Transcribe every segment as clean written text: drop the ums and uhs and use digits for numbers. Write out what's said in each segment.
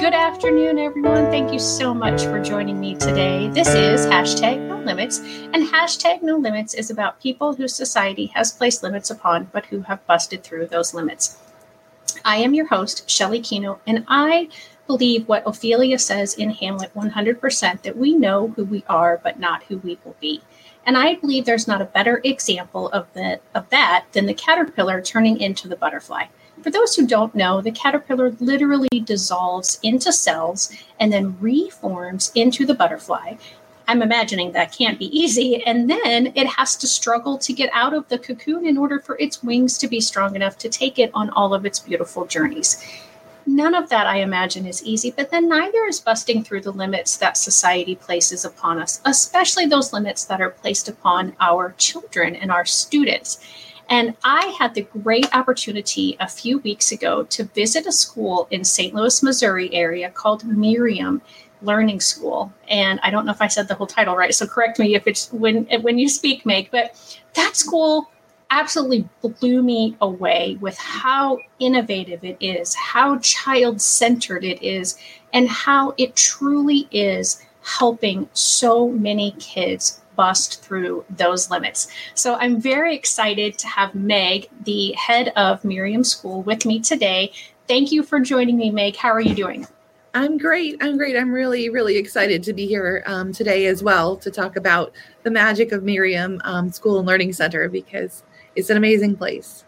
Good afternoon, everyone. Thank you so much for joining me today. This is #NoLimits, and #NoLimits is about people whose society has placed limits upon, but who have busted through those limits. I am your host, Shelley Keno, and I believe what Ophelia says in Hamlet 100%, that we know who we are, but not who we will be. And I believe there's not a better example of that than the caterpillar turning into the butterfly. For those who don't know, the caterpillar literally dissolves into cells and then reforms into the butterfly. I'm imagining that can't be easy. And then it has to struggle to get out of the cocoon in order for its wings to be strong enough to take it on all of its beautiful journeys. None of that, I imagine, is easy, but then neither is busting through the limits that society places upon us, especially those limits that are placed upon our children and our students. And I had the great opportunity a few weeks ago to visit a school in St. Louis, Missouri area called Miriam Learning School. And I don't know if I said the whole title right, so correct me if it's when you speak, Meg. But that school absolutely blew me away with how innovative it is, how child-centered it is, and how it truly is helping so many kids bust through those limits. So I'm very excited to have Meg, the head of Miriam School, with me today. Thank you for joining me, Meg. How are you doing? I'm great. I'm really, really excited to be here today as well to talk about the magic of Miriam School and Learning Center, because it's an amazing place.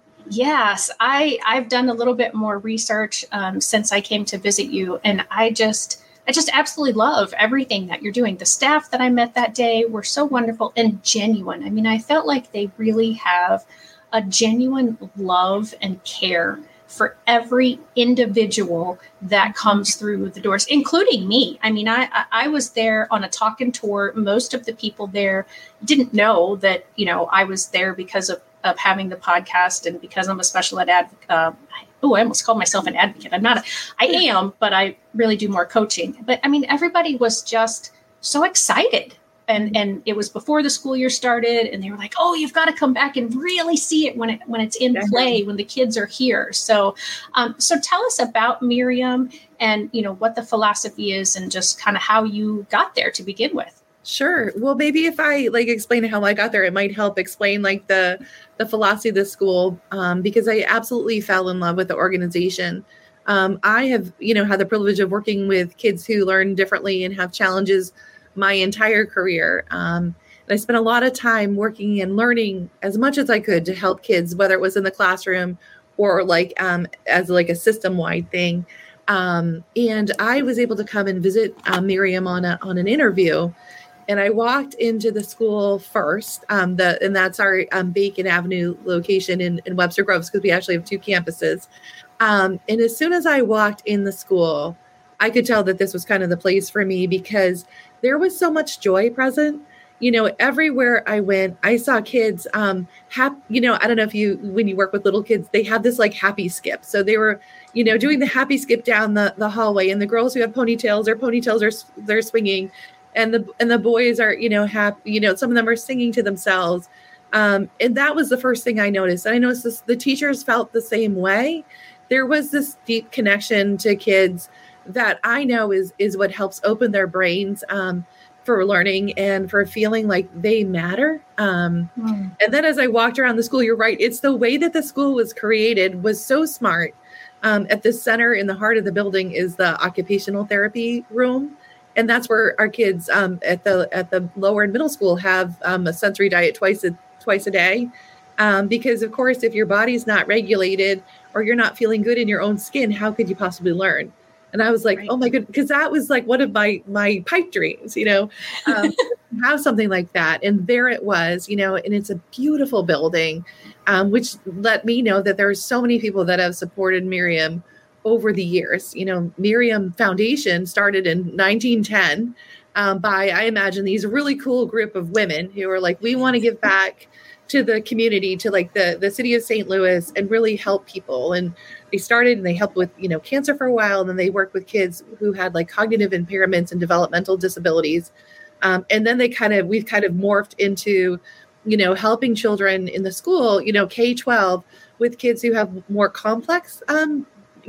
Yes, I've done a little bit more research since I came to visit you, and I just absolutely love everything that you're doing. The staff that I met that day were so wonderful and genuine. I mean, I felt like they really have a genuine love and care for every individual that comes through the doors, including me. I mean, I was there on a talking tour. Most of the people there didn't know that, I was there because of having the podcast and because I'm a special ed advocate. I almost called myself an advocate. I'm not. I am, but I really do more coaching. But I mean, everybody was just so excited. And it was before the school year started, and they were like, "Oh, you've got to come back and really see it when it's in play, when the kids are here." So tell us about Miriam and what the philosophy is, and just kind of how you got there to begin with. Sure. Well, maybe if I explain how I got there, it might help explain the philosophy of the school, because I absolutely fell in love with the organization. I have, had the privilege of working with kids who learn differently and have challenges my entire career. And I spent a lot of time working and learning as much as I could to help kids, whether it was in the classroom or as a system-wide thing. And I was able to come and visit Miriam on an interview. And I walked into the school first, and that's our Bacon Avenue location in Webster Groves, because we actually have two campuses. And as soon as I walked in the school, I could tell that this was kind of the place for me, because there was so much joy present. Everywhere I went, I saw kids happy. I don't know if when you work with little kids, they have this happy skip. So they were, doing the happy skip down the hallway, and the girls who have ponytails, their ponytails they're swinging. And the boys are, happy, some of them are singing to themselves. And that was the first thing I noticed. And I noticed the teachers felt the same way. There was this deep connection to kids that I know is what helps open their brains for learning and for feeling like they matter. And then as I walked around the school, you're right. It's the way that the school was created was so smart. At the center in the heart of the building is the occupational therapy room. And that's where our kids at the lower and middle school have a sensory diet twice a day. Because, of course, if your body's not regulated or you're not feeling good in your own skin, how could you possibly learn? And I was like, Oh, my goodness, because that was one of my pipe dreams, have something like that. And there it was, and it's a beautiful building, which let me know that there are so many people that have supported Miriam over the years. Miriam Foundation started in 1910 by, I imagine, these really cool group of women who are we want to give back to the community, to the city of St. Louis, and really help people. And they started and they helped with, cancer for a while. And then they worked with kids who had cognitive impairments and developmental disabilities. And then we've kind of morphed into, helping children in the school, K-12, with kids who have more complex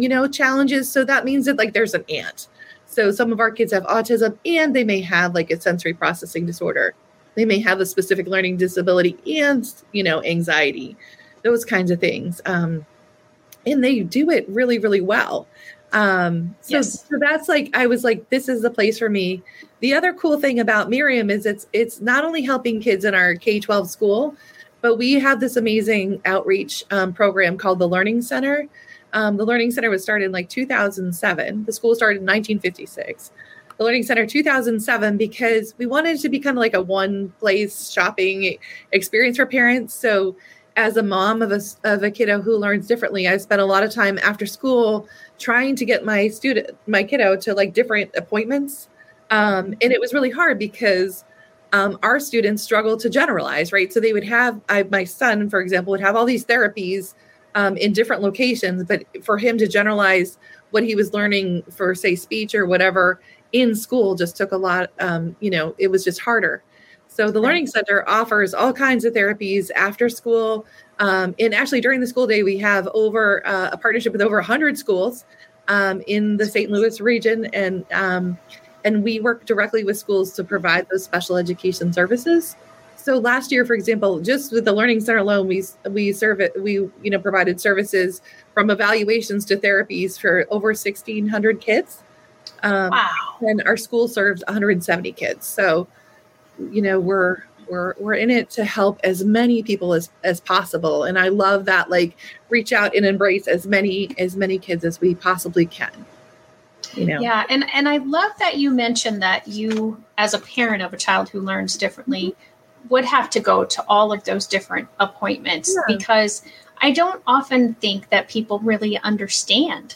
challenges. So that means that like there's an and. So some of our kids have autism and they may have like a sensory processing disorder. They may have a specific learning disability and, anxiety, those kinds of things. And they do it really, really well. So that's like, I was like, this is the place for me. The other cool thing about Miriam is it's not only helping kids in our K-12 school, but we have this amazing outreach program called the Learning Center. The Learning Center was started in like 2007. The school started in 1956. The Learning Center 2007 because we wanted it to be kind of like a one place shopping experience for parents. So as a mom of a kiddo who learns differently, I spent a lot of time after school trying to get my kiddo to like different appointments. And it was really hard because our students struggle to generalize, right? So they would have, my son, for example, would have all these therapies in different locations, but for him to generalize what he was learning for, say, speech or whatever in school just took a lot, it was just harder. So the Learning Center offers all kinds of therapies after school. And actually during the school day, we have a partnership with over 100 schools in the St. Louis region. And we work directly with schools to provide those special education services. So last year, for example, just with the Learning Center alone, we provided services from evaluations to therapies for over 1,600 kids. Wow. And our school serves 170 kids. So, we're in it to help as many people as possible. And I love that, like, reach out and embrace as many kids as we possibly can. Yeah. And I love that you mentioned that you, as a parent of a child who learns differently, would have to go to all of those different appointments, because I don't often think that people really understand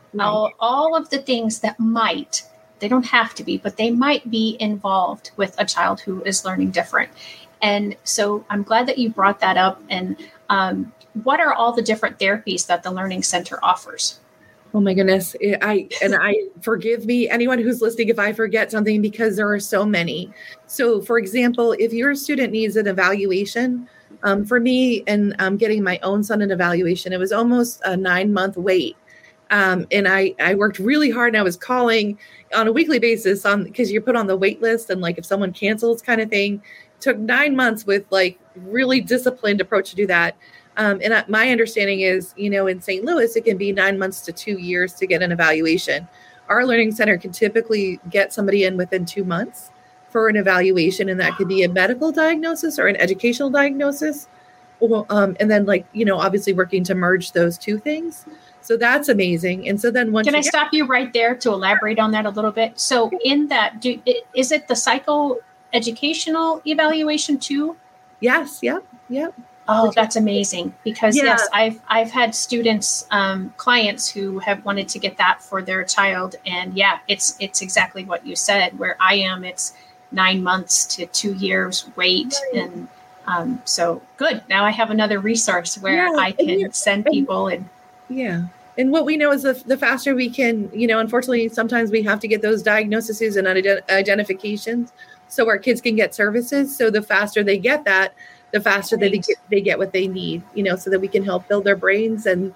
all of the things that they don't have to be, but they might be involved with a child who is learning different. And so I'm glad that you brought that up. And what are all the different therapies that the Learning Center offers? Oh my goodness. I forgive me, anyone who's listening, if I forget something, because there are so many. So for example, if your student needs an evaluation, for me and getting my own son an evaluation, it was almost a 9-month wait. And I worked really hard and I was calling on a weekly basis because you're put on the wait list and like if someone cancels kind of thing. It took 9 months with like really disciplined approach to do that. And my understanding is, in St. Louis, it can be 9 months to 2 years to get an evaluation. Our Learning Center can typically get somebody in within 2 months for an evaluation. And that could be a medical diagnosis or an educational diagnosis. And then obviously working to merge those two things. So that's amazing. And so then Can I stop you right there to elaborate on that a little bit? So in that, is it the psychoeducational evaluation too? Yes. Yep. Oh, that's amazing. Because yes, I've had students, clients who have wanted to get that for their child. And it's exactly what you said. Where I am, it's 9 months to 2 years wait. And so good. Now I have another resource where I can send people and. Yeah. And what we know is the faster we can, unfortunately, sometimes we have to get those diagnoses and identifications so our kids can get services. So the faster they get that, the faster they get what they need, so that we can help build their brains and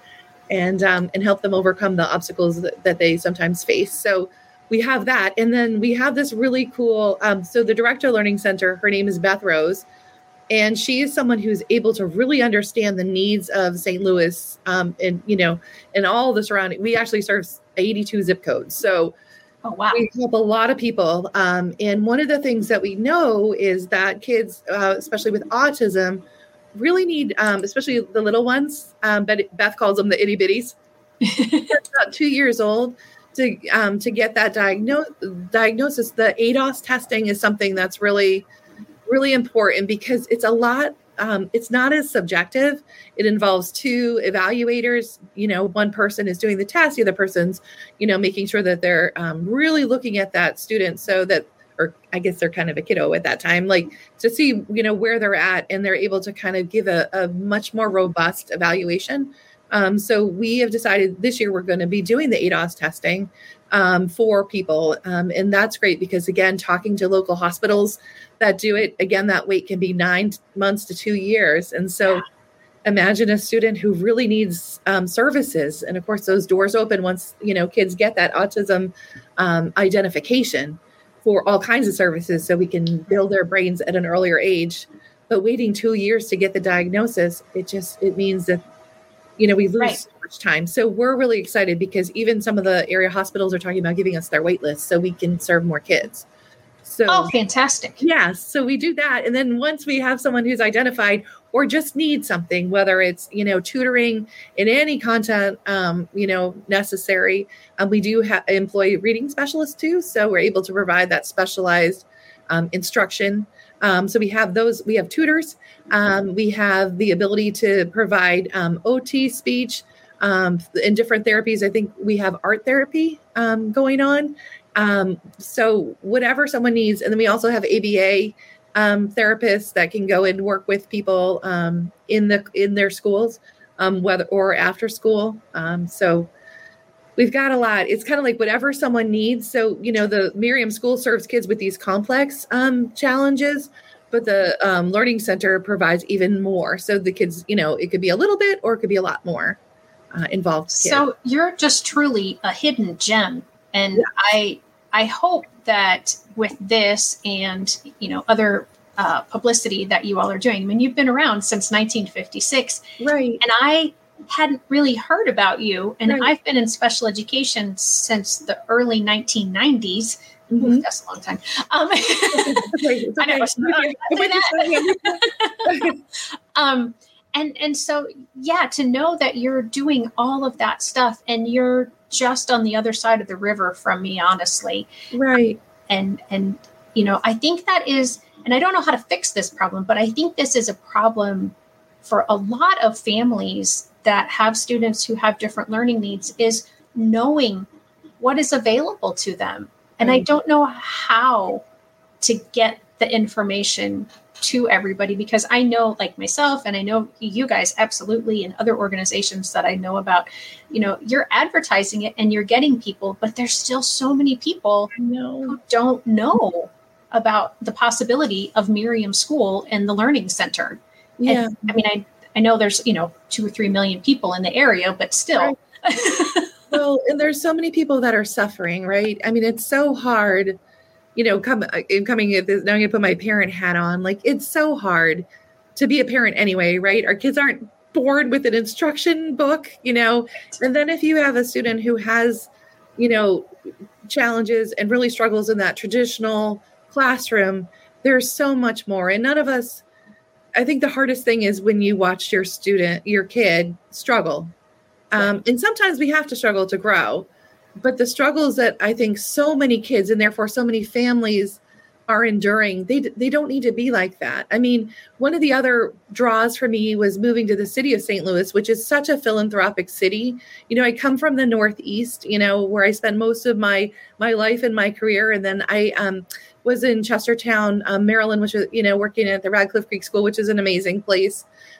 help them overcome the obstacles that they sometimes face. So we have that. And then we have this really cool, so the director of Learning Center, her name is Beth Rose. And she is someone who's able to really understand the needs of St. Louis and all the surrounding. We actually serve 82 zip codes. So we help a lot of people. And one of the things that we know is that kids, especially with autism, really need, especially the little ones, but Beth calls them the itty bitties, about 2 years old, to get that diagnosis. The ADOS testing is something that's really important because it's a lot. It's not as subjective. It involves two evaluators. One person is doing the test. The other person's, making sure that they're really looking at that student so that, or I guess they're kind of a kiddo at that time, like to see, where they're at, and they're able to kind of give a much more robust evaluation. So we have decided this year we're going to be doing the ADOS testing for people. And that's great because, again, talking to local hospitals that do it, again, that wait can be 9 months to 2 years. And so imagine a student who really needs services. And of course, those doors open once, kids get that autism identification for all kinds of services so we can build their brains at an earlier age. But waiting 2 years to get the diagnosis, it means that, we lose so much time. So we're really excited because even some of the area hospitals are talking about giving us their wait list so we can serve more kids. So, fantastic. Yeah. So we do that. And then once we have someone who's identified or just needs something, whether it's, tutoring in any content, necessary, we do employ reading specialists too. So we're able to provide that specialized instruction. So we have tutors. We have the ability to provide OT speech in different therapies. I think we have art therapy going on. So whatever someone needs. And then we also have ABA therapists that can go and work with people in their schools, whether or after school. So we've got a lot. It's kind of like whatever someone needs. So, the Miriam School serves kids with these complex challenges, but the Learning Center provides even more. So the kids, it could be a little bit or it could be a lot more involved. So you're just truly a hidden gem. And yeah. I hope that with this and, other publicity that you all are doing, I mean, you've been around since 1956. Right. And I hadn't really heard about you. And I've been in special education since the early 1990s. Mm-hmm. Ooh, that's a long time. It's okay. And so, to know that you're doing all of that stuff and you're just on the other side of the river from me, honestly. Right. And I think that is, and I don't know how to fix this problem, but I think this is a problem for a lot of families that have students who have different learning needs, is knowing what is available to them. And I don't know how to get the information to everybody, because I know, like myself, and I know you guys absolutely, and other organizations that I know about, you're advertising it and you're getting people, but there's still so many people who don't know about the possibility of Miriam School and the Learning Center. Yeah. And, I mean, I know there's, 2 or 3 million people in the area, but still. Right. Well, and there's so many people that are suffering, right? I mean, it's so hard, coming at this, now I'm going to put my parent hat on. Like, it's so hard to be a parent anyway, right? Our kids aren't born with an instruction book, and then if you have a student who has, challenges and really struggles in that traditional classroom, there's so much more. And none of us, I think the hardest thing is when you watch your kid struggle. And sometimes we have to struggle to grow, but the struggles that I think so many kids and therefore so many families are enduring, they don't need to be like that. I mean, one of the other draws for me was moving to the city of St. Louis, which is such a philanthropic city. I come from the Northeast, where I spent most of my life and my career. And then I was in Chestertown, Maryland, which is, working at the Radcliffe Creek School, which is an amazing place.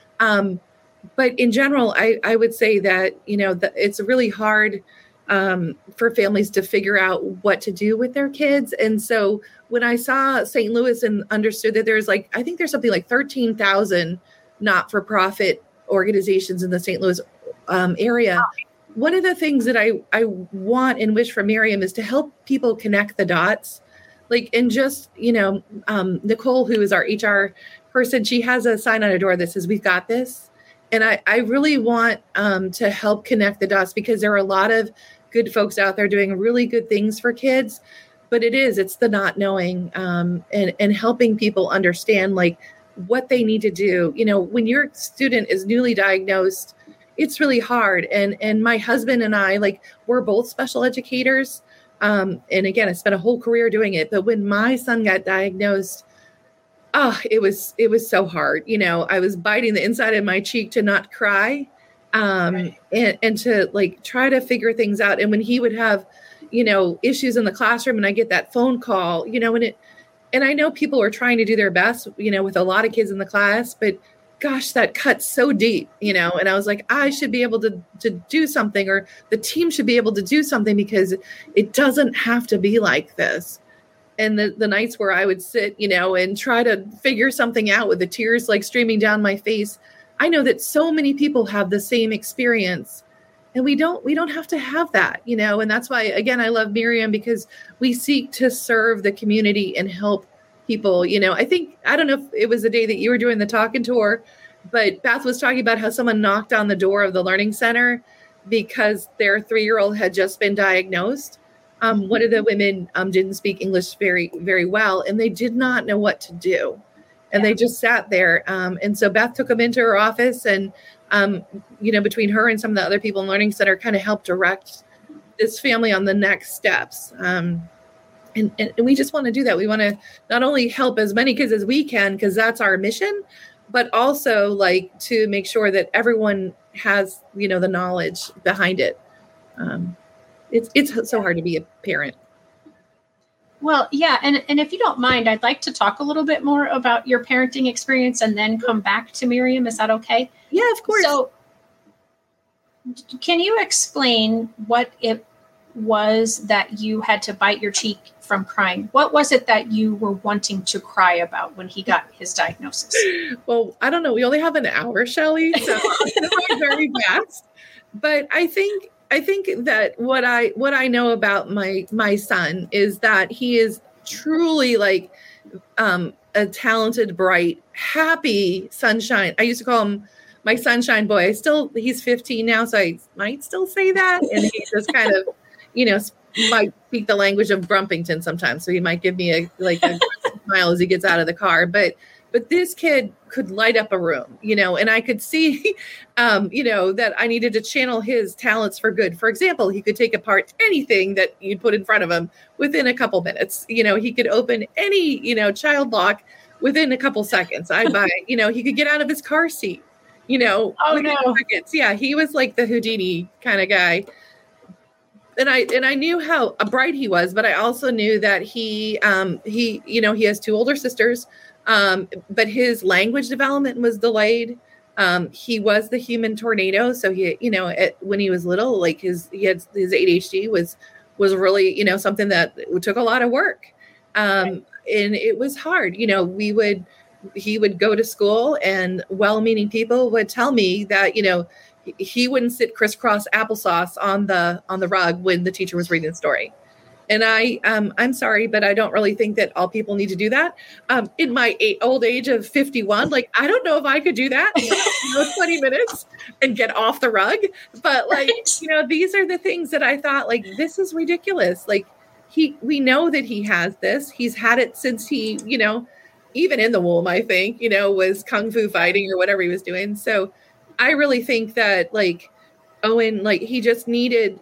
But in general, I would say that, it's really hard for families to figure out what to do with their kids. And so when I saw St. Louis and understood that there's I think there's something like 13,000 not-for-profit organizations in the St. Louis area. One of the things that I want and wish for Miriam is to help people connect the dots. And just, Nicole, who is our HR person, she has a sign on a door that says, "We've got this." And I really want to help connect the dots, because there are a lot of good folks out there doing really good things for kids, but it's the not knowing and helping people understand what they need to do. When your student is newly diagnosed, it's really hard. And my husband and I, we're both special educators. And again, I spent a whole career doing it. But when my son got diagnosed, it was so hard. I was biting the inside of my cheek to not cry, and to try to figure things out. And when he would have, issues in the classroom and I get that phone call, and I know people are trying to do their best, with a lot of kids in the class, but gosh, that cuts so deep, and I was like, I should be able to do something, or the team should be able to do something, because it doesn't have to be like this. And the nights where I would sit, and try to figure something out with the tears streaming down my face, I know that so many people have the same experience, and we don't have to have that, and that's why, again, I love Miriam, because we seek to serve the community and help people. I don't know if it was the day that you were doing the talking tour, but Beth was talking about how someone knocked on the door of the Learning Center because their 3-year-old had just been diagnosed. One of the women didn't speak English very, very well, and they did not know what to do. And they just sat there. And so Beth took them into her office, and, between her and some of the other people in Learning Center, kind of helped direct this family on the next steps. And we just want to do that. We want to not only help as many kids as we can, because that's our mission, but also like to make sure that everyone has, the knowledge behind it. It's so hard to be a parent. Well, yeah. And if you don't mind, I'd like to talk a little bit more about your parenting experience and then come back to Miriam. Is that okay? Yeah, of course. So can you explain what it was that you had to bite your cheek from crying? What was it that you were wanting to cry about when he got his diagnosis? Well, I don't know. We only have an hour, Shelley, so I'm very fast. But I think that what I know about my son is that he is truly like a talented, bright, happy sunshine. I used to call him my sunshine boy. He's 15 now, so I might still say that. And he just kind of, might speak the language of Grumpington sometimes. So he might give me a smile as he gets out of the car. But this kid could light up a room, and I could see, that I needed to channel his talents for good. For example, he could take apart anything that you'd put in front of him within a couple minutes. He could open any, child lock within a couple seconds. He could get out of his car seat, Oh, no. seconds. Yeah, he was like the Houdini kind of guy. And I knew how bright he was, but I also knew that he has 2 older sisters. But his language development was delayed. He was the human tornado. So he, when he was little, like his ADHD was really, something that took a lot of work. And it was hard. He would go to school, and well-meaning people would tell me that, he wouldn't sit crisscross applesauce on the rug when the teacher was reading a story. And I'm sorry, but I don't really think that all people need to do that. In my old age of 51, I don't know if I could do that 20 minutes and get off the rug. But these are the things that I thought, this is ridiculous. We know that he has this. He's had it since he, even in the womb, I think, was kung fu fighting or whatever he was doing. So I really think that Owen, he just needed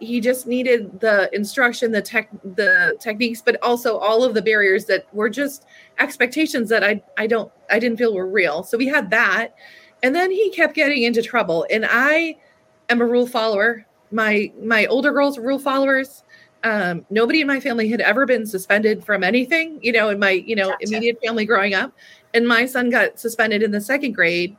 the instruction, the techniques, but also all of the barriers that were just expectations that I didn't feel were real. So we had that. And then he kept getting into trouble. And I am a rule follower. My older girls were rule followers. Nobody in my family had ever been suspended from anything, in my, Gotcha. immediate family growing up. And my son got suspended in the 2nd grade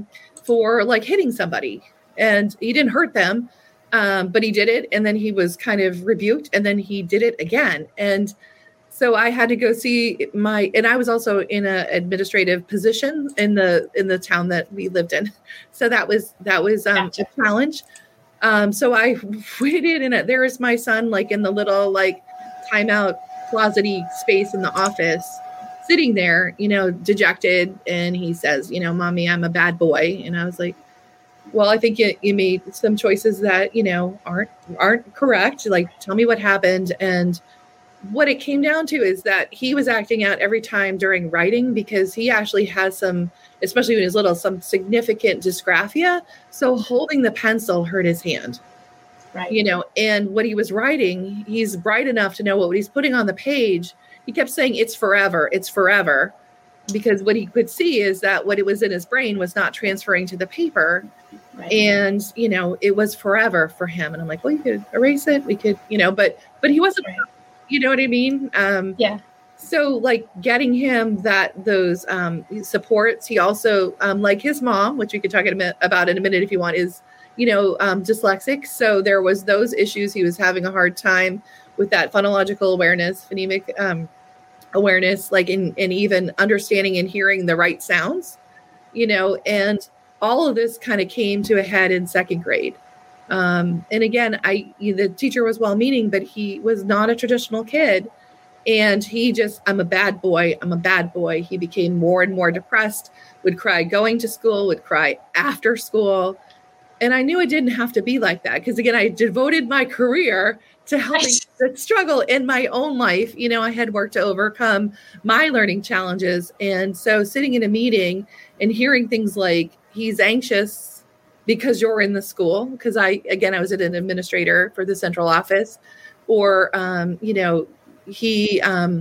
for hitting somebody. And he didn't hurt them, but he did it. And then he was kind of rebuked, and then he did it again. And so I had to go see and I was also in an administrative position in the town that we lived in. So that was Gotcha. a challenge. So I waited, and there was my son, in the little timeout closet-y space in the office, sitting there, dejected. And he says, Mommy, I'm a bad boy. And I was like, well, I think you made some choices that, aren't correct. Tell me what happened. And what it came down to is that he was acting out every time during writing, because he actually has some, especially when he was little, some significant dysgraphia. So holding the pencil hurt his hand. Right. And what he was writing, he's bright enough to know what he's putting on the page. He kept saying, it's forever, because what he could see is that what it was in his brain was not transferring to the paper. Right. And, it was forever for him. And I'm like, well, you could erase it. We could, but he wasn't, Right. You know what I mean? Yeah. So getting him those supports. He also, like his mom, which we could talk about in a minute if you want, is, dyslexic. So there was those issues. He was having a hard time with that phonological awareness, phonemic awareness, and even understanding and hearing the right sounds, and all of this kind of came to a head in second grade. And again, the teacher was well-meaning, but he was not a traditional kid. And he just, I'm a bad boy. I'm a bad boy. He became more and more depressed, would cry going to school, would cry after school. And I knew it didn't have to be like that. Because again, I devoted my career to helping the struggle in my own life. You know, I had worked to overcome my learning challenges. And so sitting in a meeting and hearing things like, he's anxious because you're in the school. Because I was an administrator for the central office. Or, he's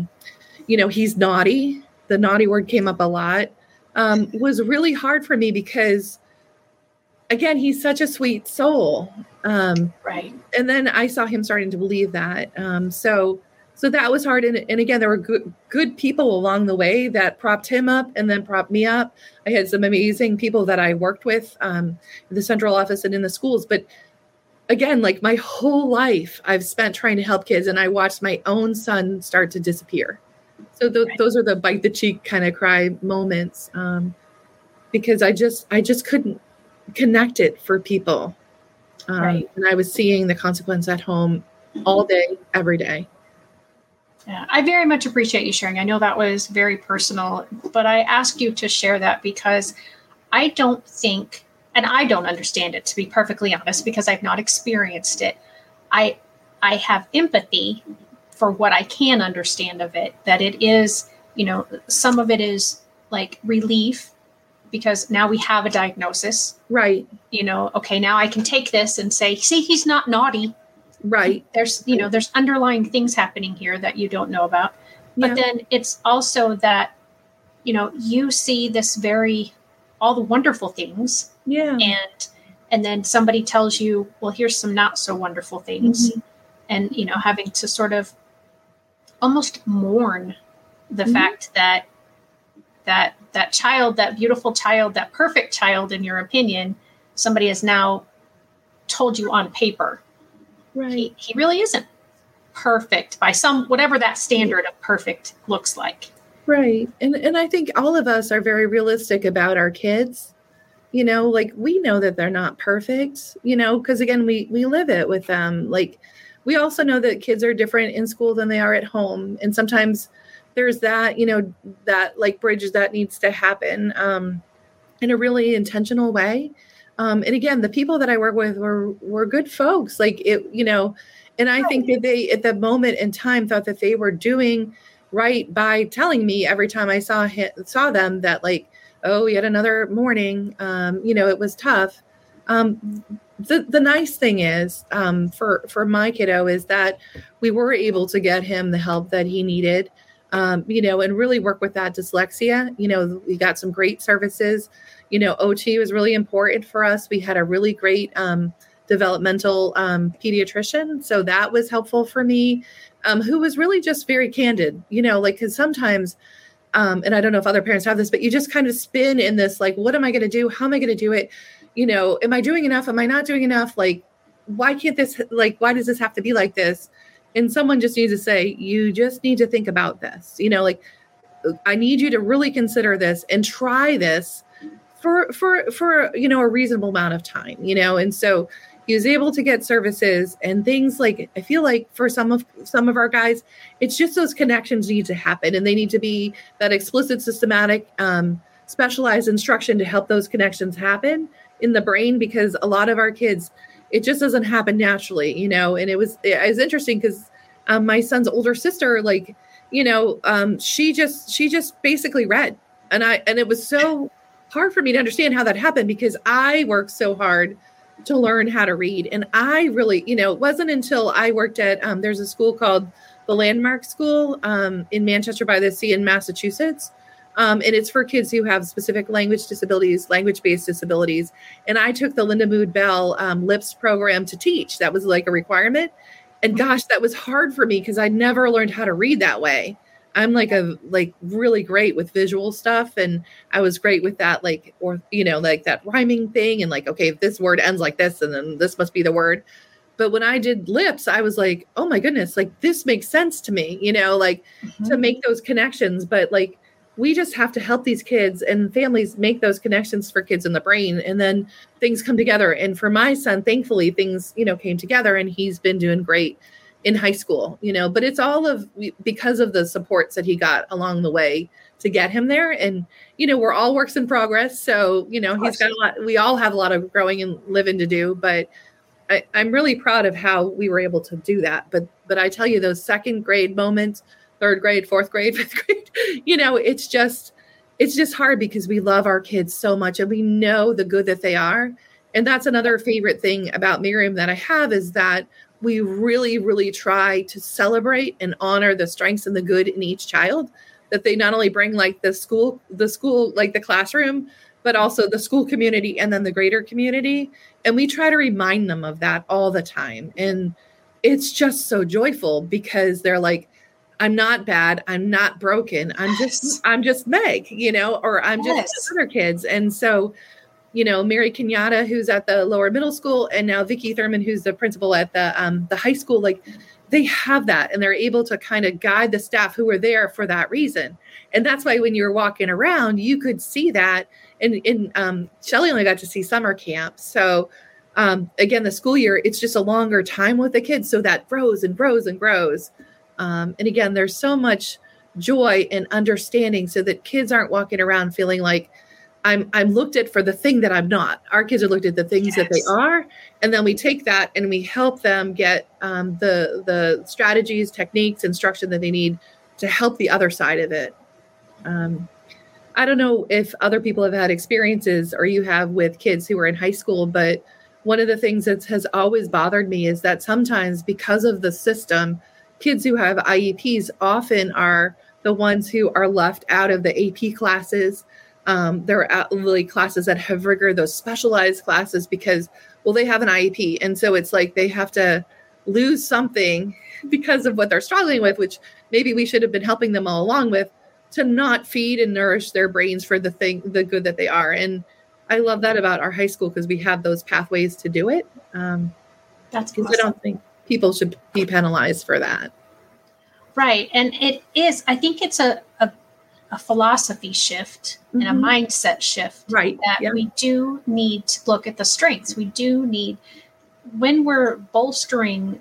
naughty. The naughty word came up a lot. Was really hard for me because, again, he's such a sweet soul. Right. And then I saw him starting to believe that. So that was hard. And again, there were good people along the way that propped him up and then propped me up. I had some amazing people that I worked with in the central office and in the schools. But again, like my whole life I've spent trying to help kids, and I watched my own son start to disappear. So those are the bite the cheek kind of cry moments, because I just couldn't connect it for people. Right. And I was seeing the consequence at home all day, every day. Yeah, I very much appreciate you sharing. I know that was very personal, but I ask you to share that because I don't think, and I don't understand it, to be perfectly honest, because I've not experienced it. I have empathy for what I can understand of it, that it is, some of it is like relief because now we have a diagnosis. Right. Okay, now I can take this and say, see, he's not naughty. Right. There's underlying things happening here that you don't know about. But then it's also that, you see this all the wonderful things. Yeah. And then somebody tells you, well, here's some not so wonderful things. Mm-hmm. And, having to sort of almost mourn the fact that child, that beautiful child, that perfect child, in your opinion, somebody has now told you on paper. Right. He really isn't perfect by whatever that standard of perfect looks like. Right. And I think all of us are very realistic about our kids. Like we know that they're not perfect, because again, we live it with them. Like we also know that kids are different in school than they are at home. And sometimes there's that, that like bridge that needs to happen in a really intentional way. And again, the people that I work with were good folks. Like it, and I think that they, at the moment in time, thought that they were doing right by telling me every time I saw them that like, oh, yet another morning, it was tough. The nice thing is, for my kiddo is that we were able to get him the help that he needed, and really work with that dyslexia. We got some great services. OT was really important for us. We had a really great developmental pediatrician. So that was helpful for me, who was really just very candid, because sometimes, and I don't know if other parents have this, but you just kind of spin in this, like, what am I going to do? How am I going to do it? Am I doing enough? Am I not doing enough? Like, why does this have to be like this? And someone just needs to say, you just need to think about this, I need you to really consider this and try this for a reasonable amount of time, and so he was able to get services and things like, I feel like for some of our guys, it's just those connections need to happen and they need to be that explicit, systematic, specialized instruction to help those connections happen in the brain, because a lot of our kids, it just doesn't happen naturally, and it was interesting because my son's older sister, like, she just basically read, and it was so hard for me to understand how that happened because I worked so hard to learn how to read. And I really, it wasn't until I worked at, there's a school called the Landmark School in Manchester by the Sea in Massachusetts. And it's for kids who have specific language disabilities, language-based disabilities. And I took the Linda Mood Bell LIPS program to teach. That was like a requirement. And gosh, that was hard for me because I never learned how to read that way. I'm really great with visual stuff. And I was great with that, like that rhyming thing. And like, okay, if this word ends like this, and then this must be the word. But when I did LIPS, I was like, oh my goodness, like this makes sense to me, to make those connections. But like, we just have to help these kids and families make those connections for kids in the brain. And then things come together. And for my son, thankfully, things, came together, and he's been doing great in high school, but it's because of the supports that he got along the way to get him there. And, we're all works in progress. So, he's got a lot, we all have a lot of growing and living to do, but I'm really proud of how we were able to do that. But I tell you, those second grade moments, third grade, fourth grade, fifth grade, it's just hard because we love our kids so much and we know the good that they are. And that's another favorite thing about Miriam that I have, is that we really, really try to celebrate and honor the strengths and the good in each child, that they not only bring like the school, like the classroom, but also the school community and then the greater community. And we try to remind them of that all the time. And it's just so joyful because they're like, I'm not bad. I'm not broken. I'm just Meg, or I'm just other kids. And so, Mary Kenyatta, who's at the lower middle school, and now Vicki Thurman, who's the principal at the high school, like they have that, and they're able to kind of guide the staff who are there for that reason. And that's why when you're walking around, you could see that. And Shelley only got to see summer camp. So again, the school year, it's just a longer time with the kids. So that grows and grows and grows. And again, there's so much joy and understanding so that kids aren't walking around feeling like I'm looked at for the thing that I'm not. Our kids are looked at the things that they are. And then we take that and we help them get the strategies, techniques, instruction that they need to help the other side of it. I don't know if other people have had experiences or you have with kids who are in high school, but one of the things that has always bothered me is that sometimes because of the system, kids who have IEPs often are the ones who are left out of the AP classes. There are really classes that have rigor, those specialized classes, because, well, they have an IEP. And so it's like they have to lose something because of what they're struggling with, which maybe we should have been helping them all along with, to not feed and nourish their brains for the good that they are. And I love that about our high school because we have those pathways to do it. That's awesome. I don't think people should be penalized for that. Right. And it is, I think it's a philosophy shift and a mindset shift. Right. That we do need to look at the strengths. We do need, when we're when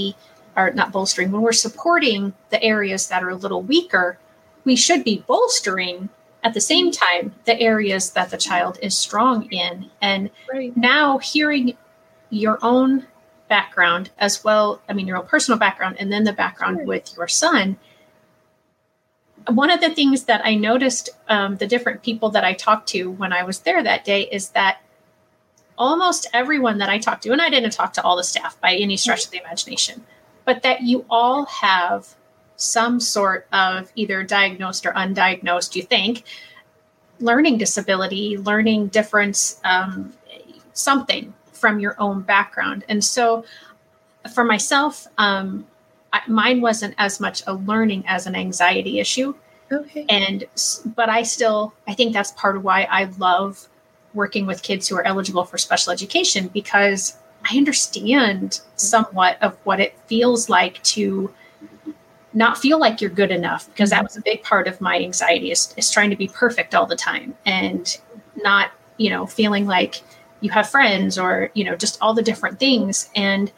we're supporting the areas that are a little weaker, we should be bolstering at the same time the areas that the child is strong in. And now hearing your own background as well, your own personal background, and then the background with your son. One of the things that I noticed, the different people that I talked to when I was there that day, is that almost everyone that I talked to, and I didn't talk to all the staff by any stretch of the imagination, but that you all have some sort of either diagnosed or undiagnosed, you think, learning disability, learning difference, something from your own background. And so for myself, mine wasn't as much a learning as an anxiety issue. Okay. But I think that's part of why I love working with kids who are eligible for special education, because I understand somewhat of what it feels like to not feel like you're good enough, because that was a big part of my anxiety is trying to be perfect all the time and not, feeling like you have friends or, just all the different things. And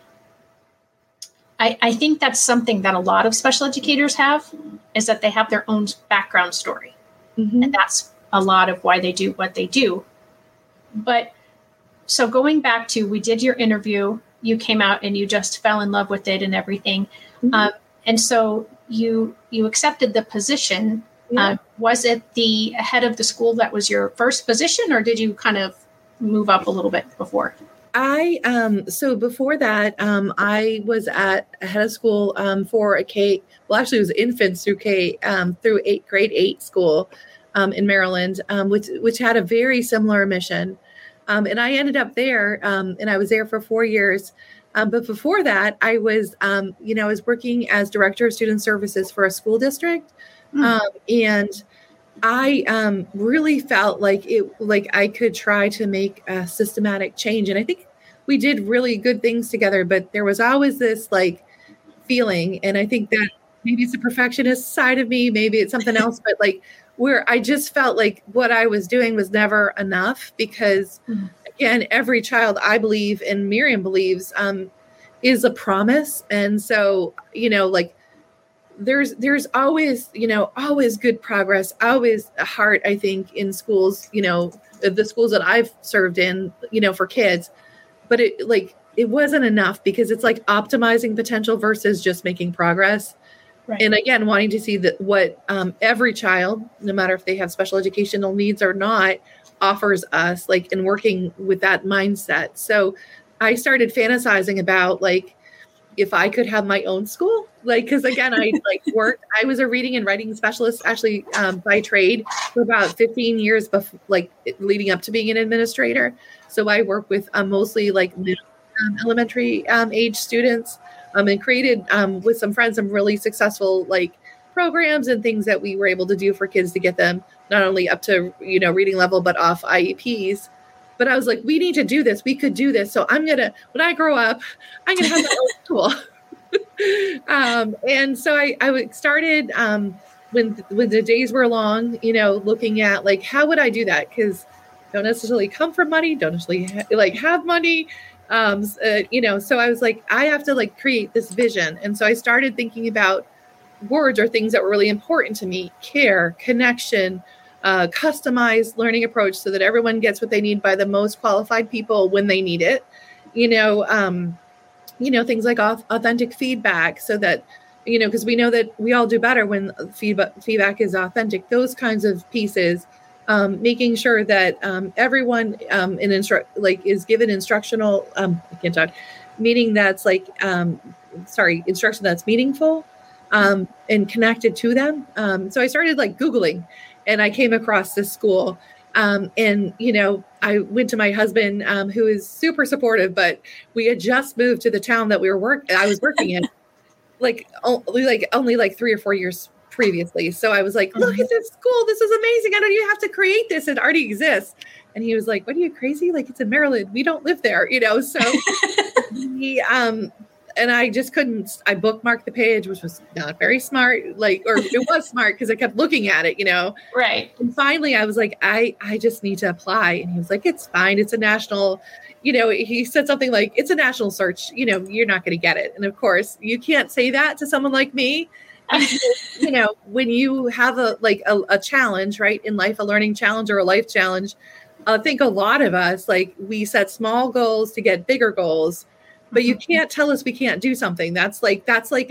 I think that's something that a lot of special educators have, is that they have their own background story. And that's a lot of why they do what they do. But so going back to, we did your interview, you came out and you just fell in love with it and everything. And so you accepted the position. Yeah. Was it the head of the school that was your first position, or did you kind of move up a little bit before? So before that, I was at a head of school for a K. Well, actually, it was infants through grade 8 school in Maryland, which had a very similar mission. And I ended up there, and I was there for 4 years. But before that, I was, I was working as director of student services for a school district. And I really felt like I could try to make a systematic change. And I think we did really good things together, but there was always this feeling. And I think that maybe it's the perfectionist side of me, maybe it's something else, but where I just felt like what I was doing was never enough because, again, every child, I believe, and Miriam believes, is a promise. And so, like, there's always, always good progress, always a heart, I think, in schools, the schools that I've served in, for kids. But it wasn't enough because it's like optimizing potential versus just making progress. Right. And again, wanting to see that what every child, no matter if they have special educational needs or not, offers us, like, in working with that mindset. So I started fantasizing about, like, if I could have my own school, like, because again, I worked, I was a reading and writing specialist actually by trade for about 15 years before, like, leading up to being an administrator. So I work with mostly like middle elementary age students, and created with some friends some really successful like programs and things that we were able to do for kids to get them not only up to reading level but off IEPs. But I was like, we need to do this. We could do this. So when I grow up, I'm gonna have my own school. And so I started when the days were long, looking at like how would I do that, because don't necessarily come from money, don't necessarily have money. So I was like, I have to like create this vision. And so I started thinking about words or things that were really important to me: care, connection, customized learning approach so that everyone gets what they need by the most qualified people when they need it. Things like authentic feedback so that, because we know that we all do better when feedback is authentic, those kinds of pieces. Making sure that everyone is given instructional, I can't talk, meaning that's instruction that's meaningful and connected to them. So I started like Googling and I came across this school. I went to my husband, who is super supportive, but we had just moved to the town that I was working in, only 3 or 4 years previously. So I was like, look at this school. This is amazing. I don't even have to create this. It already exists. And he was like, what, are you crazy? Like, it's in Maryland. We don't live there, so he, and I just couldn't, I bookmarked the page, which was not very smart, or it was smart because I kept looking at it, Right. And finally I was like, I just need to apply. And he was like, it's fine. It's a national, he said something like, it's a national search, you're not going to get it. And of course you can't say that to someone like me. When you have a challenge, right, in life, a learning challenge or a life challenge, I think a lot of us, we set small goals to get bigger goals, but you can't tell us we can't do something. That's I'm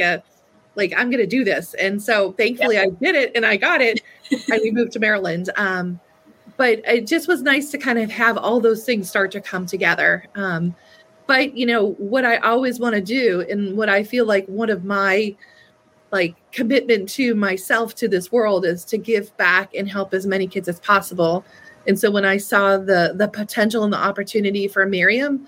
going to do this. And so thankfully I did it and I got it and we moved to Maryland. But it just was nice to kind of have all those things start to come together. But what I always want to do, and what I feel like one of my commitment to myself, to this world, is to give back and help as many kids as possible. And so when I saw the potential and the opportunity for Miriam,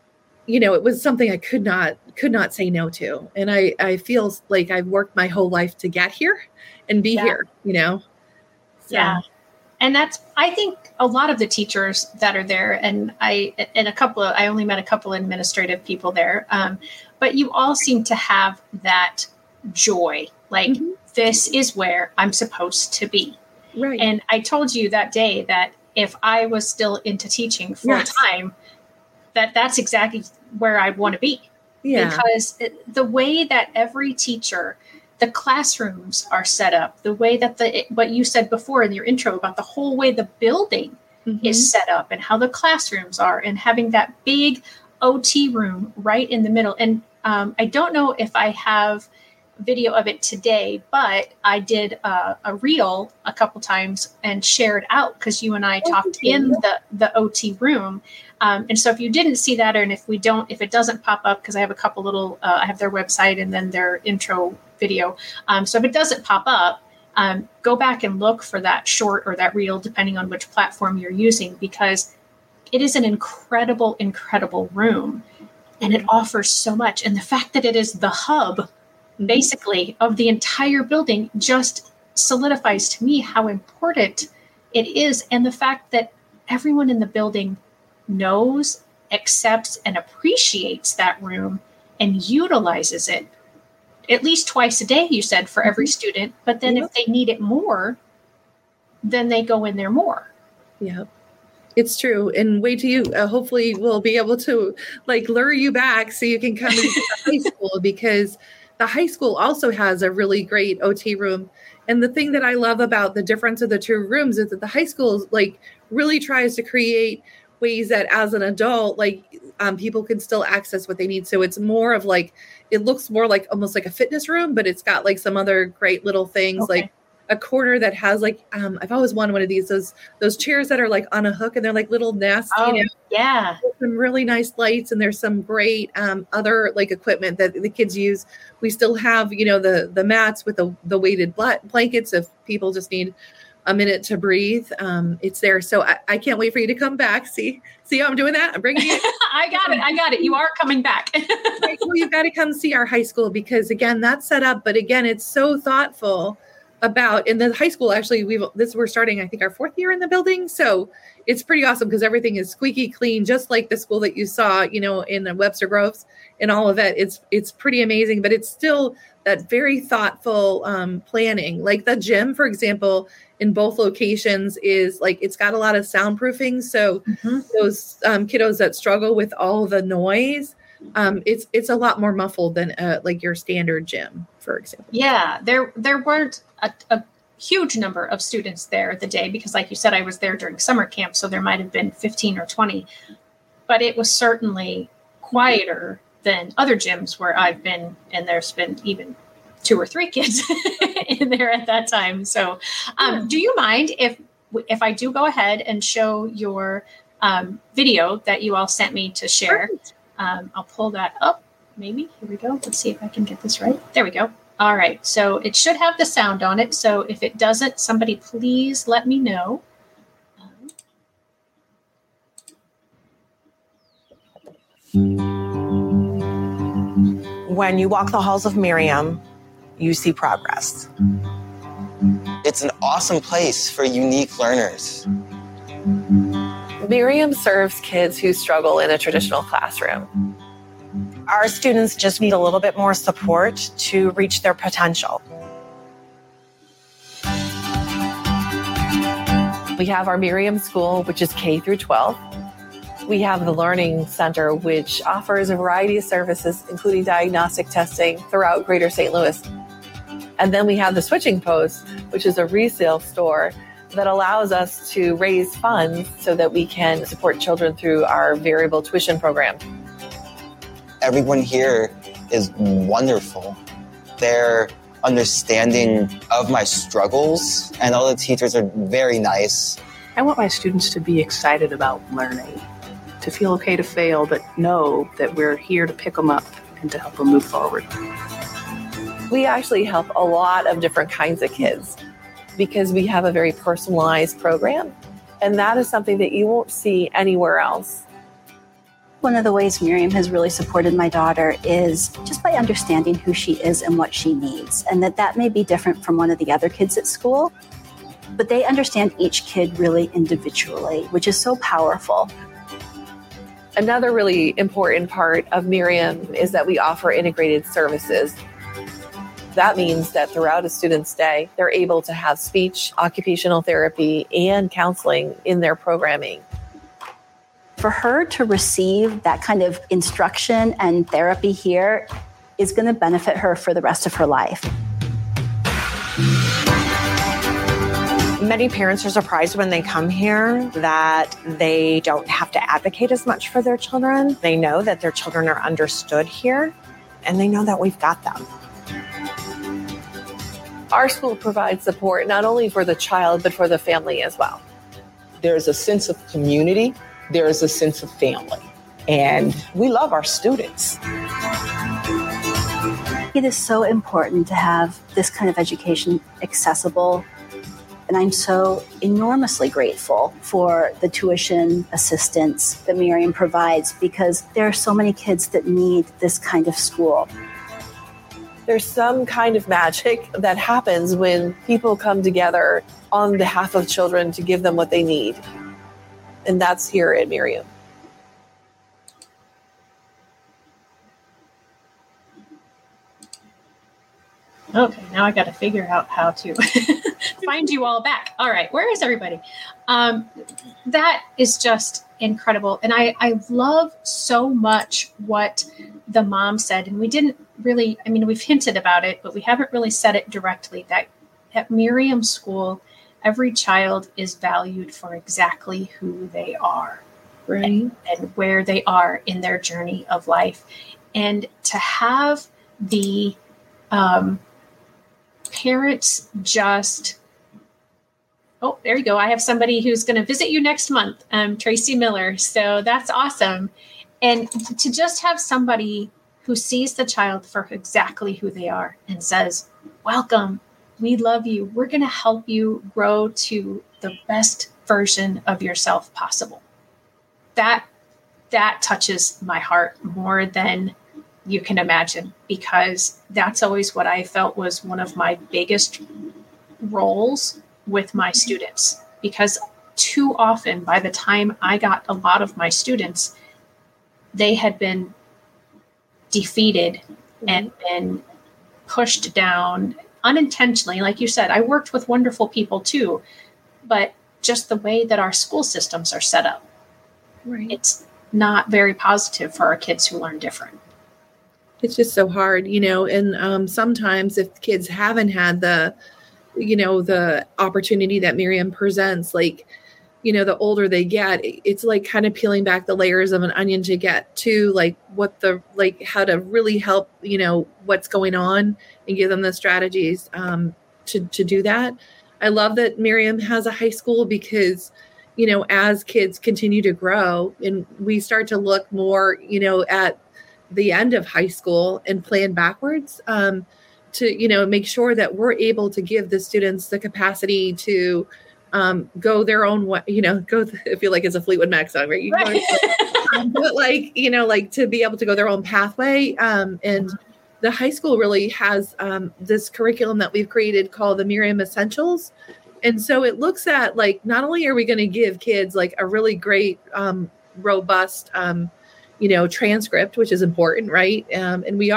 it was something I could not say no to. And I feel like I've worked my whole life to get here and be here, So. Yeah. And I think a lot of the teachers that are there, and I only met a couple of administrative people there, but you all seem to have that joy, this is where I'm supposed to be. Right. And I told you that day that if I was still into teaching full time, that's exactly where I want to be. Yeah. Because the way that every teacher, the classrooms are set up, the way that what you said before in your intro about the whole way the building is set up and how the classrooms are, and having that big OT room right in the middle. And I don't know if I have video of it today, but I did a reel a couple times and shared out because you and I talked in the OT room. And so if you didn't see that, and if it doesn't pop up, because I have a couple little, I have their website and then their intro video. So if it doesn't pop up, go back and look for that short or that reel, depending on which platform you're using, because it is an incredible, incredible room and it offers so much. And the fact that it is the hub basically of the entire building just solidifies to me how important it is. And the fact that everyone in the building knows, accepts, and appreciates that room and utilizes it at least twice a day, you said, for every student. But then if they need it more, then they go in there more. Yeah. It's true. And wait till you, hopefully we'll be able to like lure you back so you can come into the high school, because the high school also has a really great OT room. And the thing that I love about the difference of the two rooms is that the high school like really tries to create ways that as an adult, like people can still access what they need. So it's more of like, it looks more like almost like a fitness room, but it's got like some other great little things, like a corner that has like I've always wanted one of those chairs that are like on a hook and they're like little nests. Yeah. There's some really nice lights, and there's some great other like equipment that the kids use. We still have the mats with the weighted blankets if people just need a minute to breathe. It's there. So I can't wait for you to come back. See how I'm doing that? I'm bringing you. I got it. You are coming back. Right, well, you've got to come see our high school, because again, that's set up. But again, it's so thoughtful about in the high school. Actually, we're starting, I think, our 4th year in the building. So it's pretty awesome because everything is squeaky clean, just like the school that you saw, in the Webster Groves and all of that. It's pretty amazing, but it's still that very thoughtful planning. Like the gym, for example, in both locations is like, it's got a lot of soundproofing. So those kiddos that struggle with all the noise, it's a lot more muffled than like your standard gym, for example. Yeah, there weren't a huge number of students there the day, because like you said, I was there during summer camp, so there might have been 15 or 20, but it was certainly quieter than other gyms where I've been, and there's been even 2 or 3 kids in there at that time. So do you mind if I do go ahead and show your video that you all sent me to share? I'll pull that up. Maybe. Here we go. Let's see if I can get this right. There we go. All right. So it should have the sound on it. So if it doesn't, somebody please let me know. When you walk the halls of Miriam, you see progress. It's an awesome place for unique learners. Miriam serves kids who struggle in a traditional classroom. Our students just need a little bit more support to reach their potential. We have our Miriam School, which is K through 12. We have the Learning Center, which offers a variety of services, including diagnostic testing throughout Greater St. Louis. And then we have the Switching Post, which is a resale store that allows us to raise funds so that we can support children through our variable tuition program. Everyone here is wonderful. Their understanding of my struggles, and all the teachers are very nice. I want my students to be excited about learning, to feel okay to fail, but know that we're here to pick them up and to help them move forward. We actually help a lot of different kinds of kids because we have a very personalized program, and that is something that you won't see anywhere else. One of the ways Miriam has really supported my daughter is just by understanding who she is and what she needs, and that may be different from one of the other kids at school, but they understand each kid really individually, which is so powerful. Another really important part of Miriam is that we offer integrated services. That means that throughout a student's day, they're able to have speech, occupational therapy, and counseling in their programming. For her to receive that kind of instruction and therapy here is going to benefit her for the rest of her life. Many parents are surprised when they come here that they don't have to advocate as much for their children. They know that their children are understood here, and they know that we've got them. Our school provides support not only for the child, but for the family as well. There's a sense of community. There is a sense of family, and we love our students. It is so important to have this kind of education accessible, and I'm so enormously grateful for the tuition assistance that Miriam provides, because there are so many kids that need this kind of school. There's some kind of magic that happens when people come together on behalf of children to give them what they need. And that's here at Miriam. Okay, now I got to figure out how to find you all back. All right. Where is everybody? That is just incredible. And I love so much what the mom said. And we didn't really, I mean, we've hinted about it, but we haven't really said it directly, that at Miriam School, every child is valued for exactly who they are, right, and where they are in their journey of life. And to have the parents just, oh, there you go. I have somebody who's going to visit you next month, Tracy Miller. So that's awesome. And to just have somebody who sees the child for exactly who they are and says, welcome, we love you. We're going to help you grow to the best version of yourself possible. That touches my heart more than you can imagine, because that's always what I felt was one of my biggest roles with my students. Because too often, by the time I got a lot of my students, they had been defeated and been pushed down unintentionally. Like you said, I worked with wonderful people too, but just the way that our school systems are set up, right, it's not very positive for our kids who learn different. It's just so hard, and sometimes if kids haven't had the opportunity that Miriam presents, like, the older they get, it's like kind of peeling back the layers of an onion to get to like how to really help, what's going on and give them the strategies to do that. I love that Miriam has a high school because, as kids continue to grow and we start to look more, at the end of high school and plan backwards, to, make sure that we're able to give the students the capacity to go their own way, I feel like it's a Fleetwood Mac song, right? But like, to be able to go their own pathway. And the high school really has this curriculum that we've created called the Miriam Essentials. And so it looks at like, not only are we going to give kids like a really great, robust, transcript, which is important, right? And we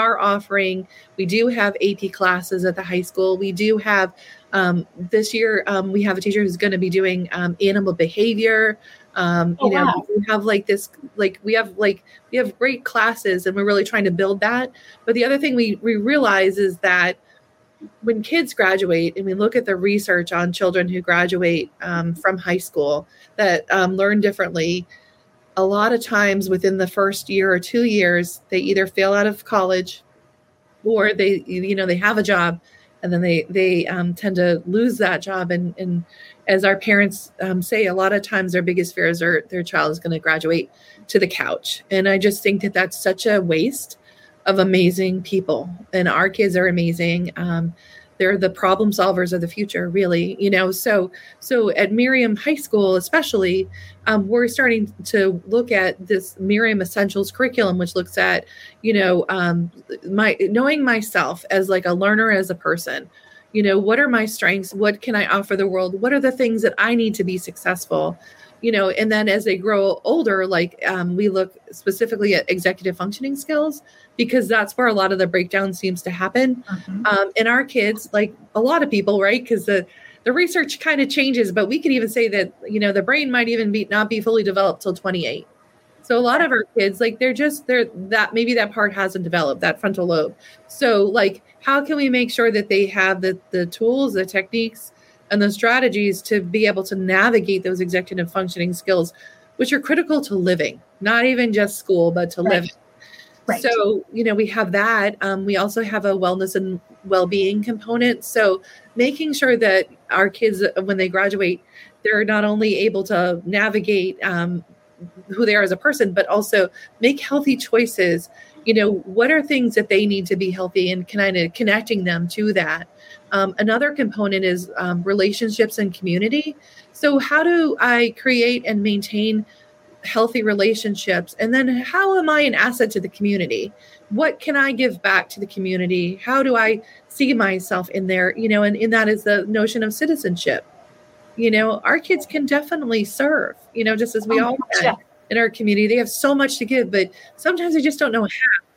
do have AP classes at the high school. We do have, this year, we have a teacher who's going to be doing animal behavior. Wow. We have we have great classes, and we're really trying to build that. But the other thing we realize is that when kids graduate, and we look at the research on children who graduate from high school that learn differently, a lot of times within the first year or 2 years, they either fail out of college or they have a job, and then they tend to lose that job. And as our parents say, a lot of times their biggest fears are their child is going to graduate to the couch. And I just think that that's such a waste of amazing people. And our kids are amazing. They're the problem solvers of the future, really, So at Miriam High School, especially, we're starting to look at this Miriam Essentials curriculum, which looks at, knowing myself as like a learner, as a person. What are my strengths? What can I offer the world? What are the things that I need to be successful? And then as they grow older, we look specifically at executive functioning skills, because that's where a lot of the breakdown seems to happen. And our kids, like a lot of people, right? Because the research kind of changes, but we can even say that, the brain might even not be fully developed till 28. So a lot of our kids, maybe that part hasn't developed, that frontal lobe. So how can we make sure that they have the tools, the techniques, and the strategies to be able to navigate those executive functioning skills, which are critical to living, not even just school, but to living. Right. So, we have that. We also have a wellness and well-being component. So making sure that our kids, when they graduate, they're not only able to navigate who they are as a person, but also make healthy choices. What are things that they need to be healthy, and kind of connecting them to that. Another component is relationships and community. So how do I create and maintain healthy relationships? And then how am I an asset to the community? What can I give back to the community? How do I see myself in there? And in that is the notion of citizenship. Our kids can definitely serve, just as we all can in our community. They have so much to give, but sometimes they just don't know how.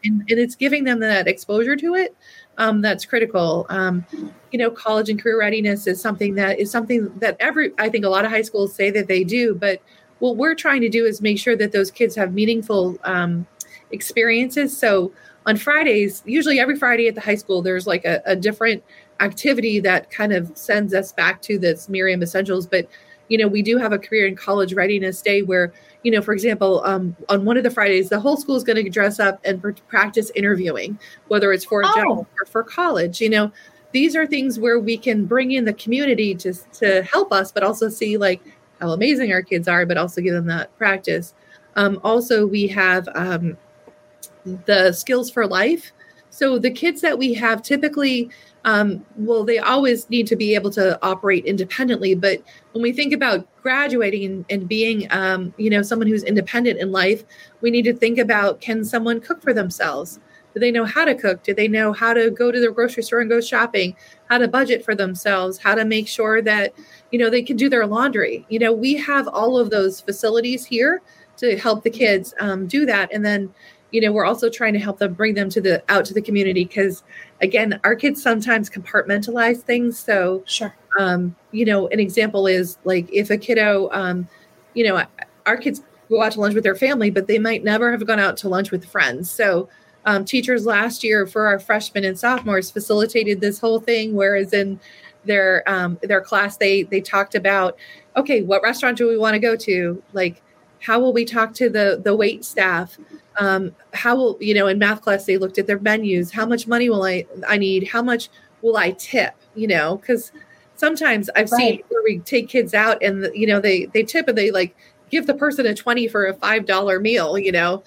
and it's giving them that exposure to it. That's critical. College and career readiness is something that I think a lot of high schools say that they do, but what we're trying to do is make sure that those kids have meaningful experiences. So on Fridays, usually every Friday at the high school, there's like a different activity that kind of sends us back to this Miriam Essentials. But, we do have a career and college readiness day where, for example, on one of the Fridays, the whole school is going to dress up and practice interviewing, whether it's for a job or for college. These are things where we can bring in the community to help us, but also see like how amazing our kids are, but also give them that practice. Also, we have the Skills for Life. So the kids that we have typically, they always need to be able to operate independently. But when we think about graduating and being, someone who's independent in life, we need to think about, can someone cook for themselves? Do they know how to cook? Do they know how to go to the grocery store and go shopping? How to budget for themselves? How to make sure that, they can do their laundry? We have all of those facilities here to help the kids do that. And then, we're also trying to help them bring them out to the community because, again, our kids sometimes compartmentalize things. So, sure. An example is like if a kiddo, our kids go out to lunch with their family, but they might never have gone out to lunch with friends. So teachers last year for our freshmen and sophomores facilitated this whole thing, whereas in their class, they talked about, okay, what restaurant do we want to go to? Like, how will we talk to the wait staff? How will, in math class, they looked at their menus. How much money will I need? How much will I tip? Because sometimes I've seen where we take kids out and, they tip and they like give the person a $20 for a $5 meal,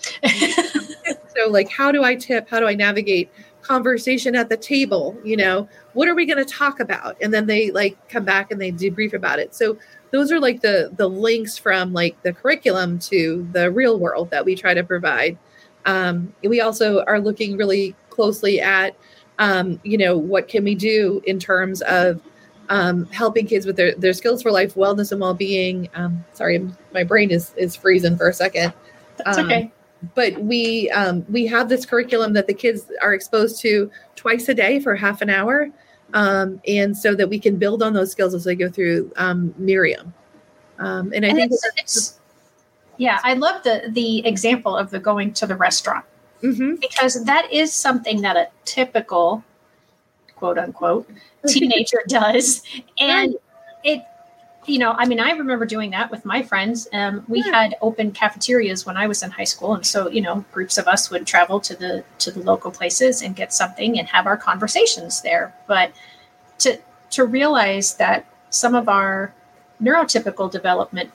So like, how do I tip? How do I navigate conversation at the table? What are we going to talk about? And then they like come back and they debrief about it. So those are like the links from like the curriculum to the real world that we try to provide. We also are looking really closely at, what can we do in terms of helping kids with their skills for life, wellness, and well-being. Sorry, my brain is freezing for a second. That's okay. But we have this curriculum that the kids are exposed to twice a day for half an hour. And so that we can build on those skills as they go through Miriam. And I think I love the example of the going to the restaurant, because that is something that a typical quote unquote teenager does. And I remember doing that with my friends. We had open cafeterias when I was in high school. And so, groups of us would travel to the local places and get something and have our conversations there. But to realize that some of our neurotypical developing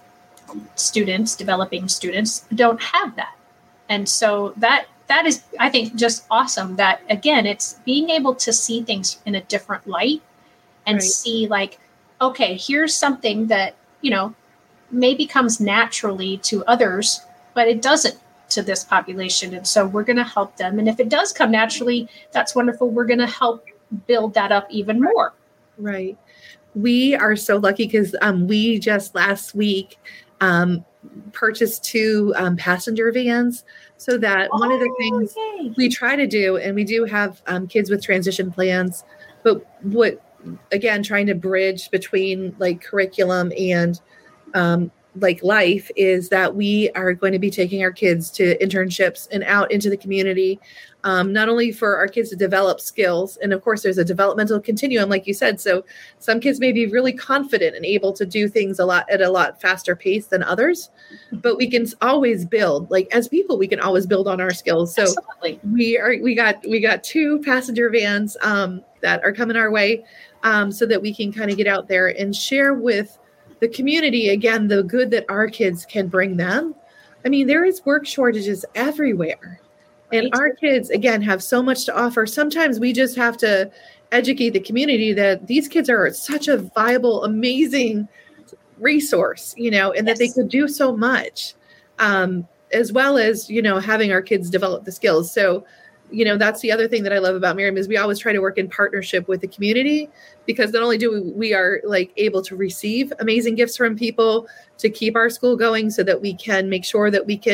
students don't have that. And so that is, I think, just awesome that, again, it's being able to see things in a different light and see like, okay, here's something that, maybe comes naturally to others, but it doesn't to this population. And so we're going to help them. And if it does come naturally, that's wonderful. We're going to help build that up even more. Right. We are so lucky because we just last week purchased 2 passenger vans. So that one of the things we try to do, and we do have kids with transition plans, but trying to bridge between like curriculum and like life is that we are going to be taking our kids to internships and out into the community, not only for our kids to develop skills. And of course, there's a developmental continuum, like you said. So some kids may be really confident and able to do things at a lot faster pace than others, but we can always build, like as people, we can always build on our skills. So absolutely. we got 2 passenger vans that are coming our way so that we can kind of get out there and share with the community, again, the good that our kids can bring them. I mean, there is work shortages everywhere. And our kids, again, have so much to offer. Sometimes we just have to educate the community that these kids are such a viable, amazing resource, and that they could do so much, as well as, having our kids develop the skills. So, that's the other thing that I love about Miriam is we always try to work in partnership with the community, because not only do we are like able to receive amazing gifts from people to keep our school going so that we can make sure that we can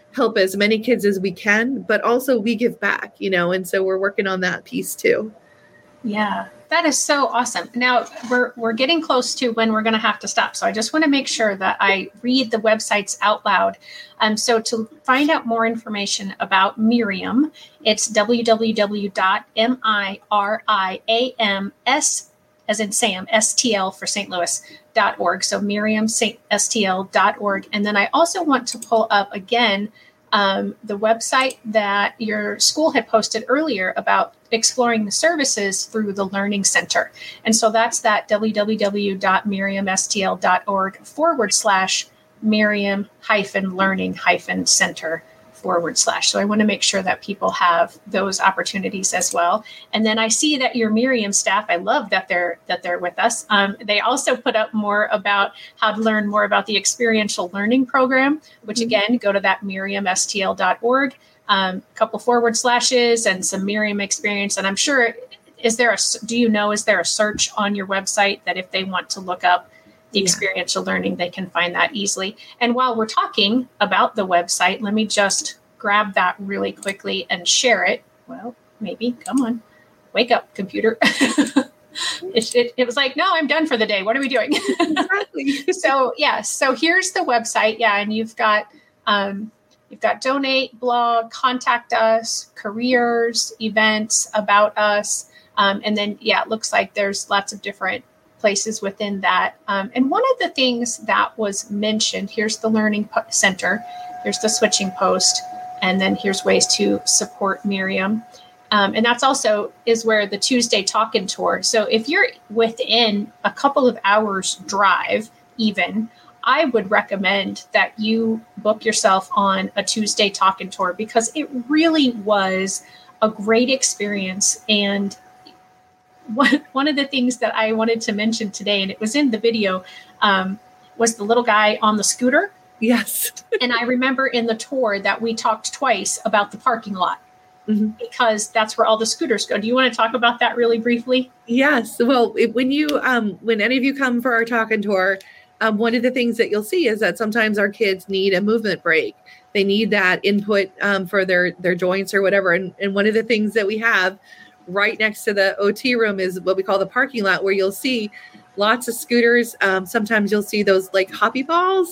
help as many kids as we can, but also we give back, and so we're working on that piece too. Yeah, that is so awesome. Now we're getting close to when we're going to have to stop. So I just want to make sure that I read the websites out loud. So to find out more information about Miriam, it's www.miriams, as in Sam, STL for St. Louis.org. So miriamstl.org. And then I also want to pull up again the website that your school had posted earlier about exploring the services through the Learning Center. And so that's that www.miriamstl.org/Miriam-learning-center/. So I want to make sure that people have those opportunities as well. And then I see that your Miriam staff, I love that they're with us. They also put up more about how to learn more about the experiential learning program, which again, go to that miriamstl.org, a couple / and some Miriam experience. And I'm sure, is there a search on your website that if they want to look up the experiential learning, they can find that easily. And while we're talking about the website, let me just grab that really quickly and share it. Well, maybe, come on, wake up, computer. It was like, no, I'm done for the day. What are we doing? Exactly. So here's the website. Yeah. And you've got donate, blog, contact us, careers, events, about us. And then, it looks like there's lots of different places within that. And one of the things that was mentioned, here's the Learning Center, here's the switching post, and then here's ways to support Miriam. And that's also is where the Tuesday Talk-In Tour. So if you're within a couple of hours drive, even, I would recommend that you book yourself on a Tuesday Talk-In Tour, because it really was a great experience. And one of the things that I wanted to mention today, and it was in the video, was the little guy on the scooter. Yes. And I remember in the tour that we talked twice about the parking lot, because that's where all the scooters go. Do you want to talk about that really briefly? Yes. Well, when any of you come for our Talk-In Tour, one of the things that you'll see is that sometimes our kids need a movement break. They need that input for their joints or whatever. And one of the things that we have right next to the OT room is what we call the parking lot, where you'll see lots of scooters. Sometimes you'll see those like hoppy balls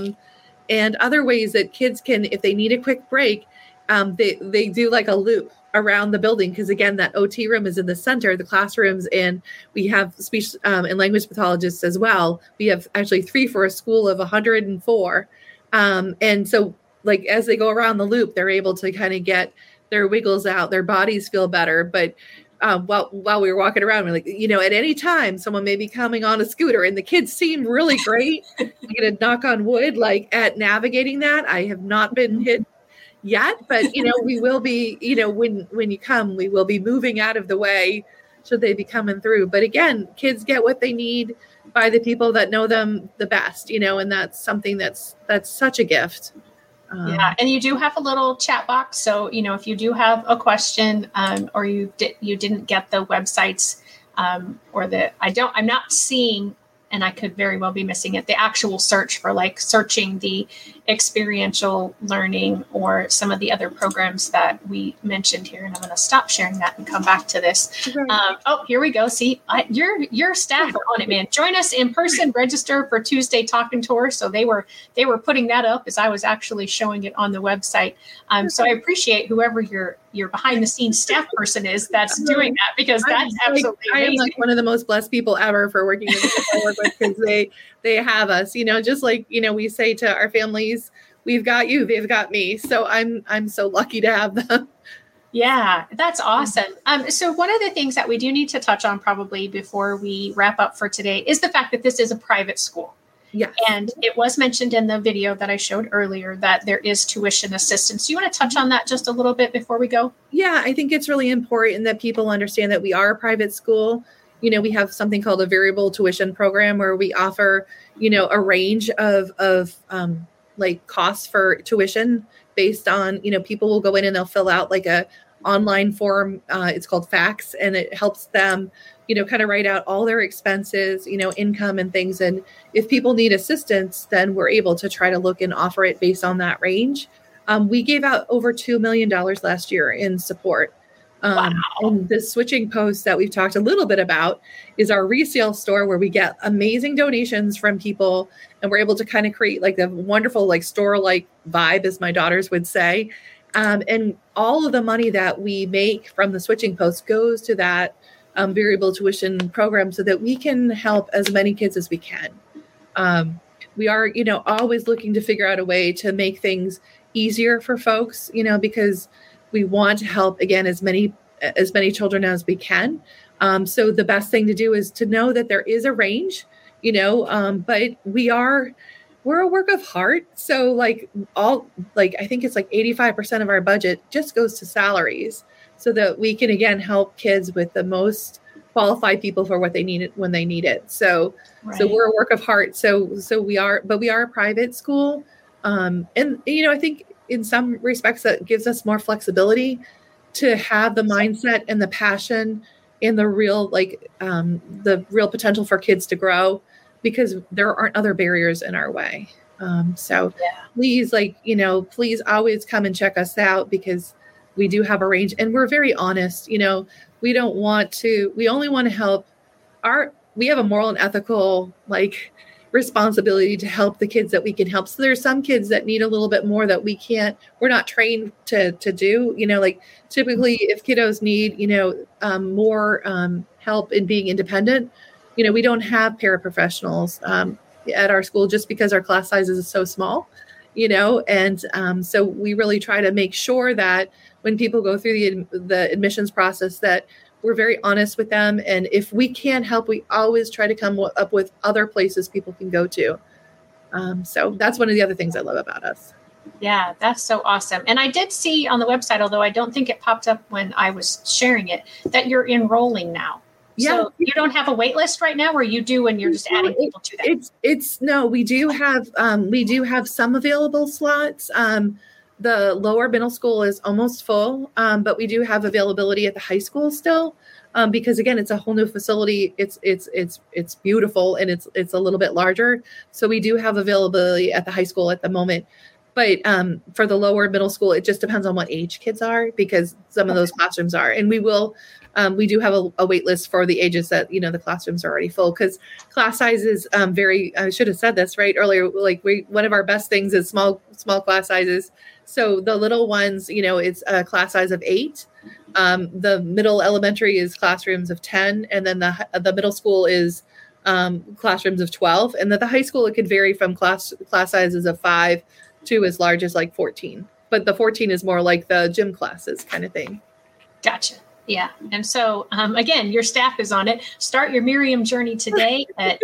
and other ways that kids can, if they need a quick break, they do like a loop around the building. Because again, that OT room is in the center, the classrooms, and we have speech and language pathologists as well. We have actually 3 for a school of 104. And so like as they go around the loop, they're able to kind of get their wiggles out, their bodies feel better. But while we were walking around, we're like, at any time someone may be coming on a scooter, and the kids seem really great. I'm going to knock on wood, like at navigating that. I have not been hit yet, but we will be, when you come, we will be moving out of the way should they be coming through. But again, kids get what they need by the people that know them the best, and that's something that's such a gift. Yeah, and you do have a little chat box. So, if you do have a question or you didn't get the websites I'm not seeing, and I could very well be missing it, the actual search for like searching the experiential learning or some of the other programs that we mentioned here. And I'm going to stop sharing that and come back to this. Here we go. See, your staff are on it, man. Join us in person, register for Tuesday Talk-In Tour. So they were putting that up as I was actually showing it on the website. So I appreciate whoever your behind the scenes staff person is that's doing that, because that's absolutely amazing. I am like one of the most blessed people ever for working with the because they have us, just like, we say to our families, we've got you, they've got me. So I'm so lucky to have them. Yeah, that's awesome. So one of the things that we do need to touch on probably before we wrap up for today is the fact that this is a private school. Yeah. And it was mentioned in the video that I showed earlier that there is tuition assistance. Do you want to touch on that just a little bit before we go? Yeah, I think it's really important that people understand that we are a private school. We have something called a variable tuition program where we offer, a range of like costs for tuition based on, people will go in and they'll fill out like a online form. It's called FACS, and it helps them, kind of write out all their expenses, income and things. And if people need assistance, then we're able to try to look and offer it based on that range. We gave out over $2 million last year in support. And the Switching Post that we've talked a little bit about is our resale store where we get amazing donations from people, and we're able to kind of create like a wonderful like store-like vibe, as my daughters would say. And all of the money that we make from the Switching Post goes to that variable tuition program so that we can help as many kids as we can. We are, always looking to figure out a way to make things easier for folks, because we want to help, again, as many children as we can. So the best thing to do is to know that there is a range, but we're a work of heart. So I think it's like 85% of our budget just goes to salaries so that we can, again, help kids with the most qualified people for what they need when they need it. So, right. So we're a work of heart. So we are a private school. And, I think in some respects that gives us more flexibility to have the mindset and the passion and the real potential for kids to grow, because there aren't other barriers in our way. Please, please always come and check us out, because we do have a range and we're very honest. We only want to help we have a moral and ethical, responsibility to help the kids that we can help. So there's some kids that need a little bit more that we're not trained to do, typically if kiddos need, more help in being independent, we don't have paraprofessionals at our school just because our class sizes is so small, and so we really try to make sure that when people go through the admissions process that we're very honest with them. And if we can't help, we always try to come up with other places people can go to. So that's one of the other things I love about us. Yeah, that's so awesome. And I did see on the website, although I don't think it popped up when I was sharing it, that you're enrolling now. Yeah. So you don't have a wait list right now, or you do and you're just adding people to that? We do have some available slots. The lower middle school is almost full, but we do have availability at the high school still, because again, it's a whole new facility. It's beautiful and it's a little bit larger. So we do have availability at the high school at the moment. But for the lower middle school, it just depends on what age kids are, because some of those classrooms are, and we do have a wait list for the ages that, the classrooms are already full, because class sizes I should have said this right earlier. One of our best things is small class sizes. So the little ones, it's a class size of 8. The middle elementary is classrooms of 10. And then the middle school is classrooms of 12. And the high school, it could vary from class sizes of 5 to as large as 14. But the 14 is more like the gym classes kind of thing. Gotcha. Yeah. And so, again, your staff is on it. Start your Miriam journey today at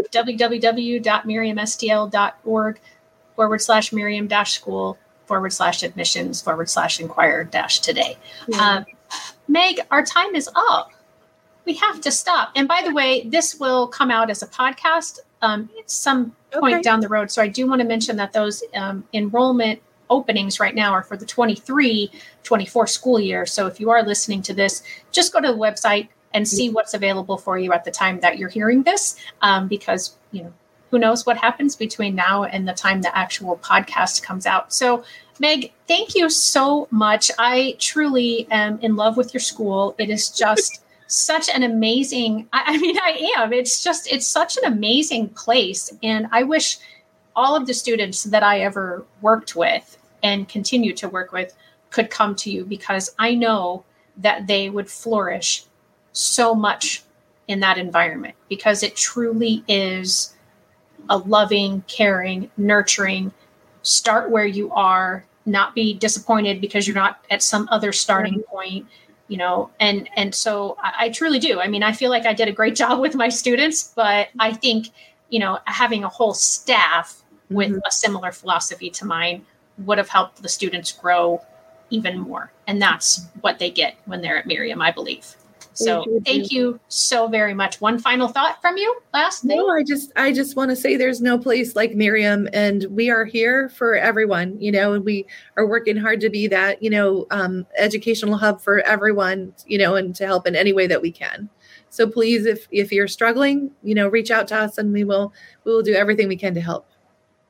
www.miriam-stl.org/Miriam-school/admissions/inquire-today. Yeah. Meg, our time is up. We have to stop. And by the way, this will come out as a podcast at some point down the road. So I do want to mention that those enrollment openings right now are for the 23-24 school year. So if you are listening to this, just go to the website and see what's available for you at the time that you're hearing this, because, who knows what happens between now and the time the actual podcast comes out. So Meg, thank you so much. I truly am in love with your school. It is just such an amazing, I am. It's such an amazing place. And I wish all of the students that I ever worked with and continue to work with could come to you, because I know that they would flourish so much in that environment, because it truly is a loving, caring, nurturing, start where you are, not be disappointed because you're not at some other starting point, and so I truly do. I feel like I did a great job with my students, but I think, having a whole staff with a similar philosophy to mine would have helped the students grow even more. And that's what they get when they're at Miriam, I believe. So thank you so very much. One final thought from you, last thing? No, I just want to say there's no place like Miriam, and we are here for everyone, and we are working hard to be that, educational hub for everyone, and to help in any way that we can. So please, if you're struggling, reach out to us, and we will do everything we can to help.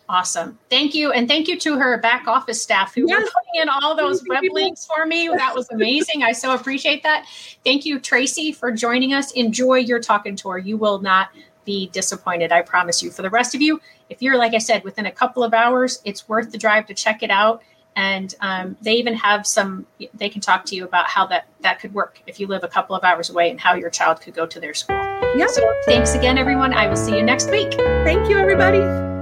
Awesome. Thank you. And thank you to her back office staff who were putting in all those web links for me. That was amazing. I so appreciate that. Thank you, Tracy, for joining us. Enjoy your talking tour. You will not be disappointed. I promise you. For the rest of you, if you're, like I said, within a couple of hours, it's worth the drive to check it out. And they even have they can talk to you about how that could work if you live a couple of hours away and how your child could go to their school. Yep. So thanks again, everyone. I will see you next week. Thank you, everybody.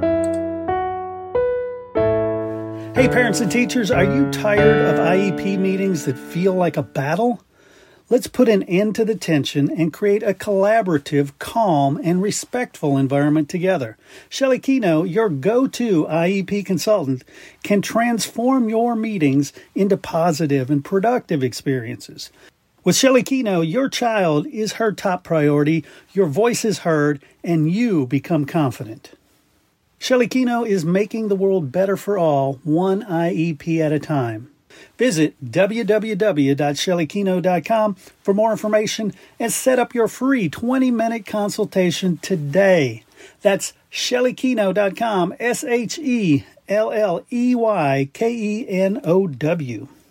Hey, parents and teachers, are you tired of IEP meetings that feel like a battle? Let's put an end to the tension and create a collaborative, calm, and respectful environment together. Shelley Keno, your go-to IEP consultant, can transform your meetings into positive and productive experiences. With Shelley Keno, your child is her top priority, your voice is heard, and you become confident. Shelley Keno is making the world better for all, one IEP at a time. Visit www.shelleykeno.com for more information and set up your free 20-minute consultation today. That's shelleykeno.com, SHELLEYKENOW.